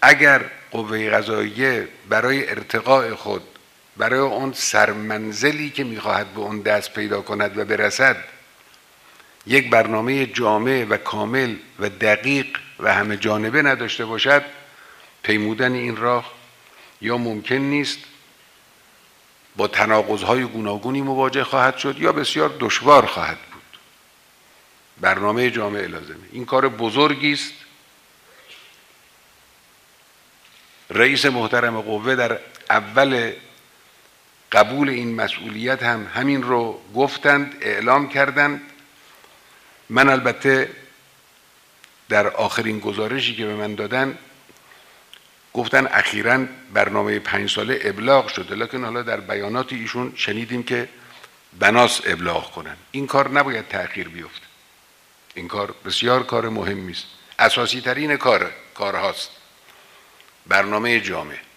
اگر قوه قضاییه برای ارتقاء خود، برای اون سرمنزلی که میخواهد به اون دست پیدا کند و برسد، یک برنامه جامع و کامل و دقیق و همه جانبه نداشته باشد، پیمودن این راه یا ممکن نیست، با تناقض‌های گوناگونی مواجه خواهد شد یا بسیار دشوار خواهد بود. برنامه جامع لازمه. این کار بزرگی است. رئیس محترم قوه در اول قبول این مسئولیت هم همین رو گفتند، اعلام کردند. من البته در آخرین گزارشی که به من دادن گفتن اخیراً برنامه 5 ساله ابلاغ شده، لکن حالا در بیانات ایشون شنیدیم که بناس ابلاغ کنن. این کار نباید تأخیر بیفته. این کار بسیار کار مهمی است. اساسی ترین کارهاست. برنامه جامع.